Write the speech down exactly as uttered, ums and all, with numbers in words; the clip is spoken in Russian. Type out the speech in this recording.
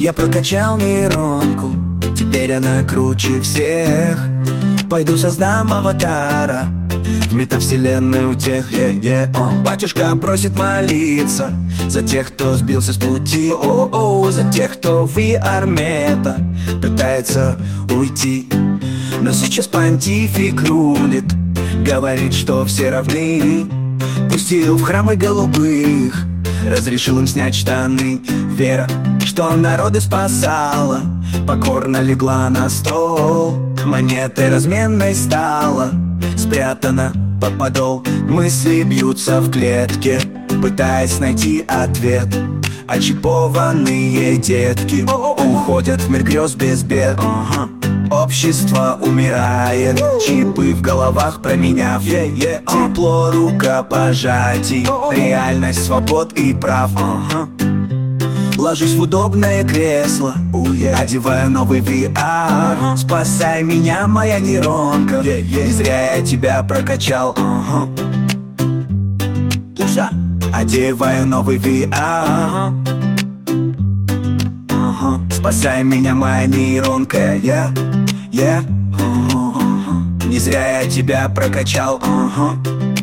Я прокачал нейронку, теперь она круче всех. Пойду создам аватара в метавселенной у тех, yeah, yeah. О, батюшка просит молиться за тех, кто сбился с пути, о, о, за тех, кто в ви ар-мета пытается уйти. Но сейчас понтифик рулит, говорит, что все равны. Пустил в храмы голубых, разрешил им снять штаны. Вера, что народы спасала, покорно легла на стол. Монетой разменной стала, спрятана под подол. Мысли бьются в клетке, пытаясь найти ответ. Очипованные детки уходят в мир грез без бед. Общество умирает, чипы в головах променяв, yeah, yeah, uh. Тепло рукопожатий, реальность свобод и прав, uh-huh. Ложусь в удобное кресло, uh, yeah. Одеваю новый ви ар, uh-huh. Спасай меня, моя нейронка, yeah, yeah. Не зря я тебя прокачал, uh-huh. Одеваю новый ви ар, uh-huh. Uh-huh. Спасай меня, моя нейронка, yeah. Yeah. Uh-huh. Не зря я тебя прокачал, uh-huh.